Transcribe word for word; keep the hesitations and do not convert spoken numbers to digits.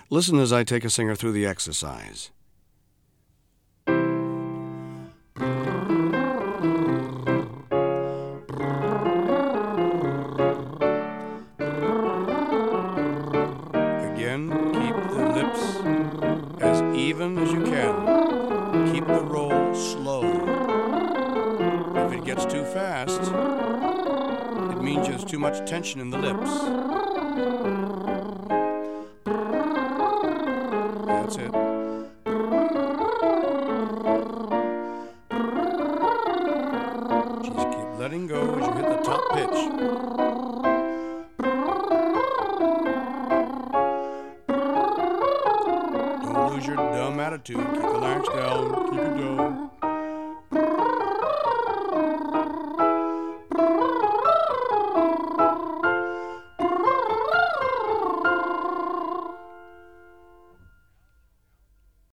Listen as I take a singer through the exercise. Again, keep the lips as even as you can. Keep the roll slow. If it gets too fast, it means there's too much tension in the lips. That's it. Just keep letting go as you hit the top pitch. Don't lose your dumb attitude. Keep the larynx down. Keep it down.